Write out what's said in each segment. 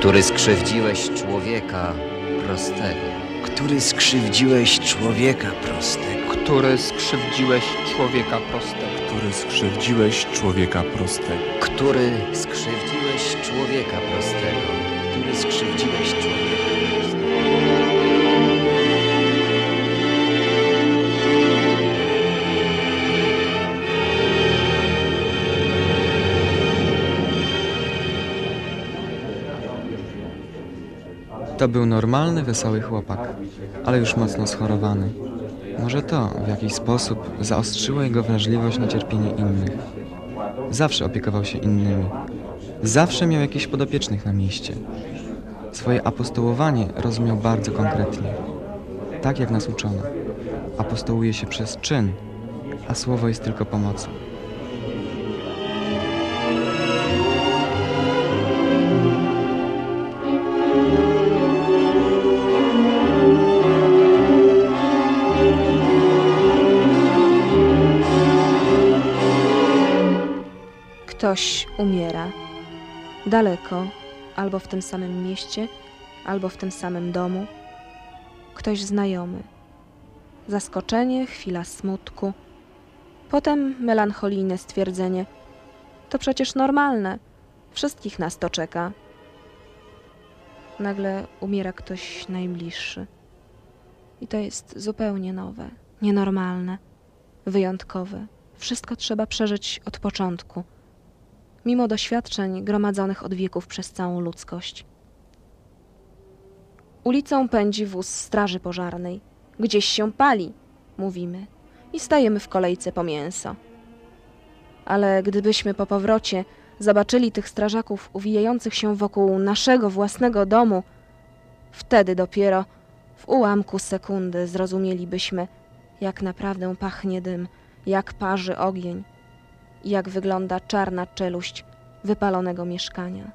który skrzywdziłeś człowieka prostego, który skrzywdziłeś człowieka prostego, który skrzywdziłeś człowieka prostego, który skrzywdziłeś człowieka prostego, który skrzywdziłeś człowieka prostego, który skrzywdziłeś człowieka prostego. To był normalny, wesoły chłopak, ale już mocno schorowany. Może to w jakiś sposób zaostrzyło jego wrażliwość na cierpienie innych. Zawsze opiekował się innymi. Zawsze miał jakichś podopiecznych na mieście. Swoje apostołowanie rozumiał bardzo konkretnie. Tak jak nas uczono. Apostołuje się przez czyn, a słowo jest tylko pomocą. Ktoś umiera. Daleko, albo w tym samym mieście, albo w tym samym domu. Ktoś znajomy. Zaskoczenie, chwila smutku. Potem melancholijne stwierdzenie. To przecież normalne. Wszystkich nas to czeka. Nagle umiera ktoś najbliższy. I to jest zupełnie nowe, nienormalne, wyjątkowe. Wszystko trzeba przeżyć od początku. Mimo doświadczeń gromadzonych od wieków przez całą ludzkość. Ulicą pędzi wóz straży pożarnej. Gdzieś się pali, mówimy, i stajemy w kolejce po mięso. Ale gdybyśmy po powrocie zobaczyli tych strażaków uwijających się wokół naszego własnego domu, wtedy dopiero w ułamku sekundy zrozumielibyśmy, jak naprawdę pachnie dym, jak parzy ogień, i jak wygląda czarna czeluść wypalonego mieszkania.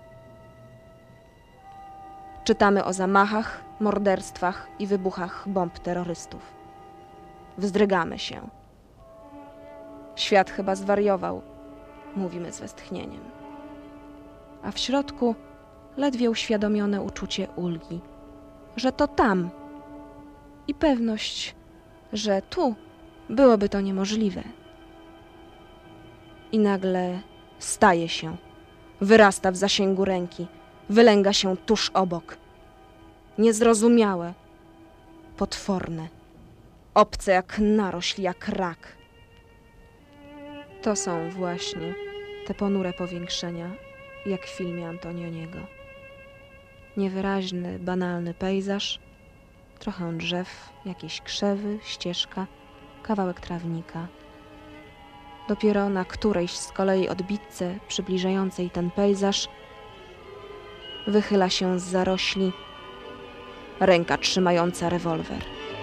Czytamy o zamachach, morderstwach i wybuchach bomb terrorystów. Wzdrygamy się. Świat chyba zwariował, mówimy z westchnieniem. A w środku ledwie uświadomione uczucie ulgi, że to tam i pewność, że tu byłoby to niemożliwe. I nagle staje się, wyrasta w zasięgu ręki, wylęga się tuż obok. Niezrozumiałe, potworne, obce jak narośl, jak rak. To są właśnie te ponure powiększenia, jak w filmie Antonioniego. Niewyraźny, banalny pejzaż, trochę drzew, jakieś krzewy, ścieżka, kawałek trawnika. Dopiero na którejś z kolei odbitce przybliżającej ten pejzaż wychyla się z zarośli ręka trzymająca rewolwer.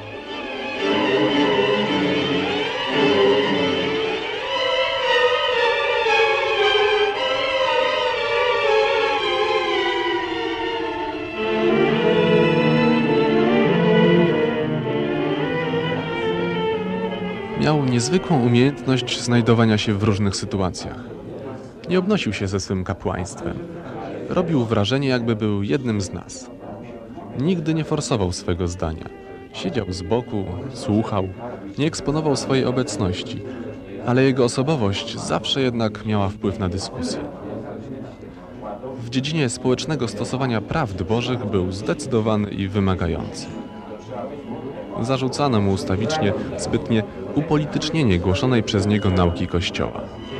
Miał niezwykłą umiejętność znajdowania się w różnych sytuacjach. Nie obnosił się ze swym kapłaństwem. Robił wrażenie, jakby był jednym z nas. Nigdy nie forsował swego zdania. Siedział z boku, słuchał, nie eksponował swojej obecności, ale jego osobowość zawsze jednak miała wpływ na dyskusję. W dziedzinie społecznego stosowania prawd bożych był zdecydowany i wymagający. Zarzucano mu ustawicznie zbytnie upolitycznienie głoszonej przez niego nauki Kościoła.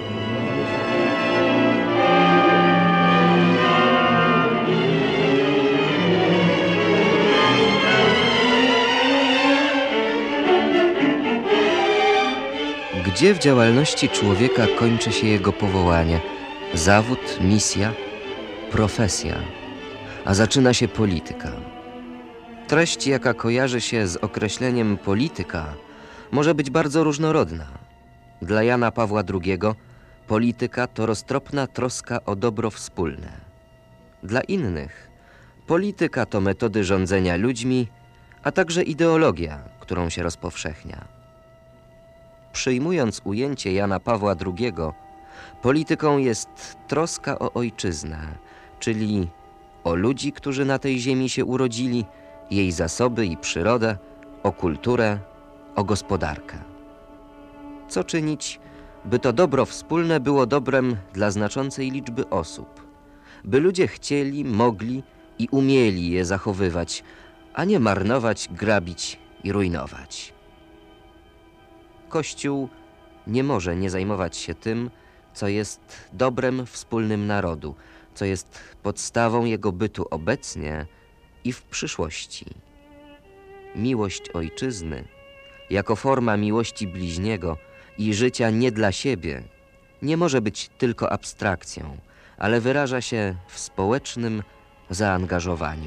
Gdzie w działalności człowieka kończy się jego powołanie, zawód, misja, profesja, a zaczyna się polityka? Treść, jaka kojarzy się z określeniem polityka, może być bardzo różnorodna. Dla Jana Pawła II polityka to roztropna troska o dobro wspólne. Dla innych polityka to metody rządzenia ludźmi, a także ideologia, którą się rozpowszechnia. Przyjmując ujęcie Jana Pawła II, polityką jest troska o ojczyznę, czyli o ludzi, którzy na tej ziemi się urodzili, jej zasoby i przyrodę, o kulturę, o gospodarkę. Co czynić, by to dobro wspólne było dobrem dla znaczącej liczby osób, by ludzie chcieli, mogli i umieli je zachowywać, a nie marnować, grabić i rujnować. Kościół nie może nie zajmować się tym, co jest dobrem wspólnym narodu, co jest podstawą jego bytu obecnie i w przyszłości. Miłość ojczyzny, jako forma miłości bliźniego i życia nie dla siebie, nie może być tylko abstrakcją, ale wyraża się w społecznym zaangażowaniu.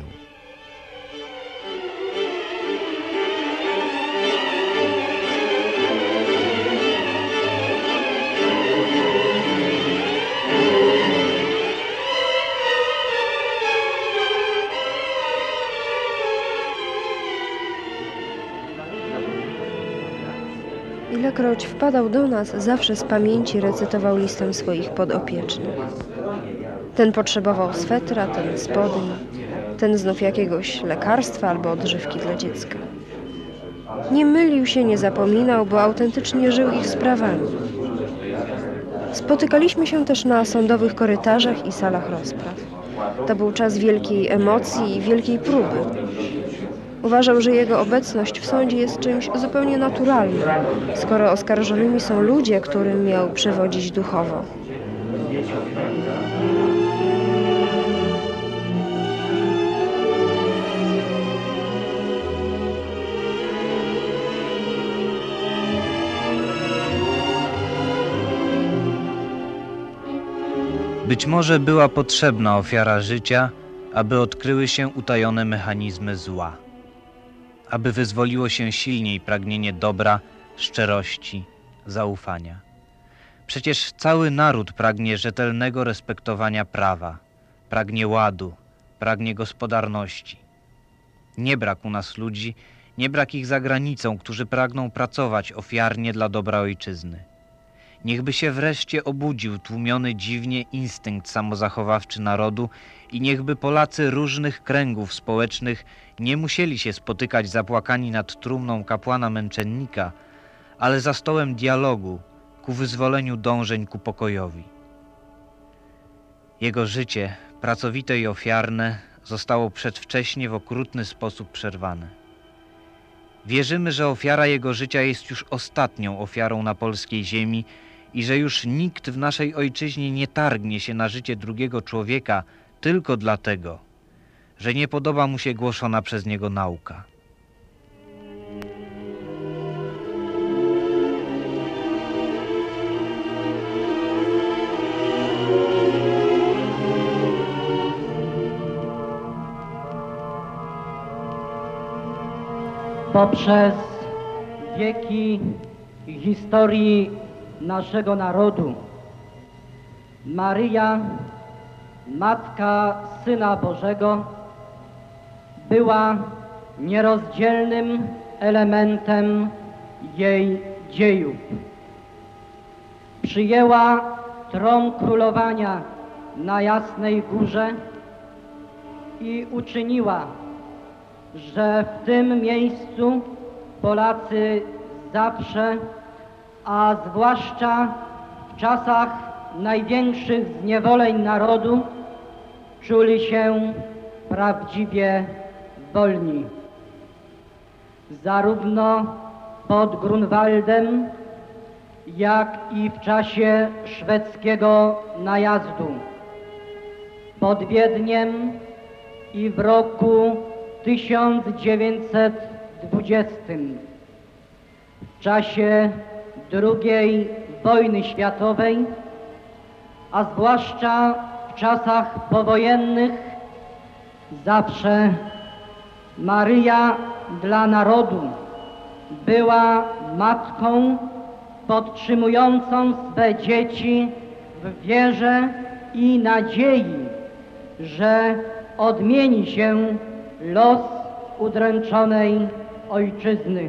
Ilekroć wpadał do nas, zawsze z pamięci recytował listę swoich podopiecznych. Ten potrzebował swetra, ten spodni, ten znów jakiegoś lekarstwa albo odżywki dla dziecka. Nie mylił się, nie zapominał, bo autentycznie żył ich sprawami. Spotykaliśmy się też na sądowych korytarzach i salach rozpraw. To był czas wielkiej emocji i wielkiej próby. Uważał, że jego obecność w sądzie jest czymś zupełnie naturalnym, skoro oskarżonymi są ludzie, którym miał przewodzić duchowo. Być może była potrzebna ofiara życia, aby odkryły się utajone mechanizmy zła, aby wyzwoliło się silniej pragnienie dobra, szczerości, zaufania. Przecież cały naród pragnie rzetelnego respektowania prawa, pragnie ładu, pragnie gospodarności. Nie brak u nas ludzi, nie brak ich za granicą, którzy pragną pracować ofiarnie dla dobra ojczyzny. Niechby się wreszcie obudził tłumiony dziwnie instynkt samozachowawczy narodu i niechby Polacy różnych kręgów społecznych nie musieli się spotykać zapłakani nad trumną kapłana męczennika, ale za stołem dialogu ku wyzwoleniu dążeń ku pokojowi. Jego życie, pracowite i ofiarne, zostało przedwcześnie w okrutny sposób przerwane. Wierzymy, że ofiara jego życia jest już ostatnią ofiarą na polskiej ziemi i że już nikt w naszej ojczyźnie nie targnie się na życie drugiego człowieka tylko dlatego, że nie podoba mu się głoszona przez niego nauka. Poprzez wieki historii naszego narodu Maryja, Matka Syna Bożego, była nierozdzielnym elementem jej dziejów. Przyjęła tron królowania na Jasnej Górze i uczyniła, że w tym miejscu Polacy zawsze, a zwłaszcza w czasach największych zniewoleń narodu, czuli się prawdziwie wolni. Zarówno pod Grunwaldem, jak i w czasie szwedzkiego najazdu, pod Wiedniem i w roku 1920, w czasie II wojny światowej, a zwłaszcza w czasach powojennych, zawsze Maryja dla narodu była matką podtrzymującą swe dzieci w wierze i nadziei, że odmieni się los udręczonej ojczyzny.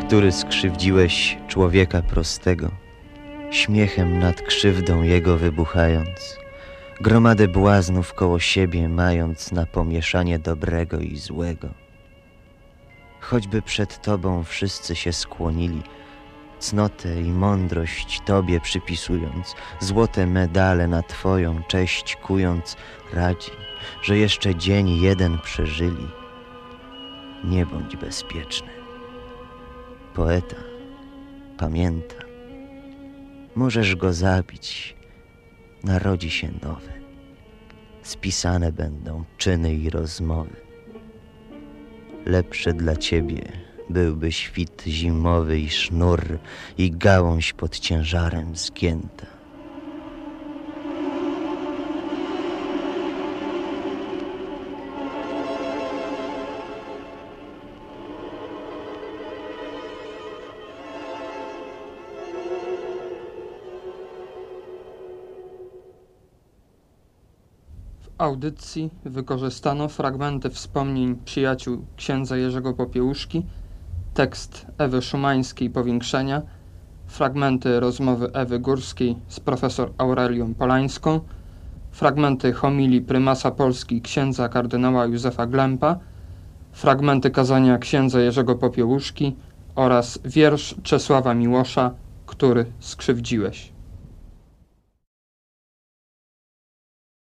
który skrzywdziłeś człowieka prostego, śmiechem nad krzywdą jego wybuchając, gromadę błaznów koło siebie mając na pomieszanie dobrego i złego. Choćby przed Tobą wszyscy się skłonili, cnotę i mądrość Tobie przypisując, złote medale na Twoją cześć kując, radzi, że jeszcze dzień jeden przeżyli. Nie bądź bezpieczny. Poeta pamięta. Możesz go zabić, narodzi się nowy. Spisane będą czyny i rozmowy. Lepszy dla ciebie byłby świt zimowy i sznur i gałąź pod ciężarem zgięta. W audycji wykorzystano fragmenty wspomnień przyjaciół księdza Jerzego Popiełuszki, tekst Ewy Szumańskiej Powiększenia, fragmenty rozmowy Ewy Górskiej z profesor Aurelią Polańską, fragmenty homilii prymasa Polski księdza kardynała Józefa Glempa, fragmenty kazania księdza Jerzego Popiełuszki oraz wiersz Czesława Miłosza, który skrzywdziłeś.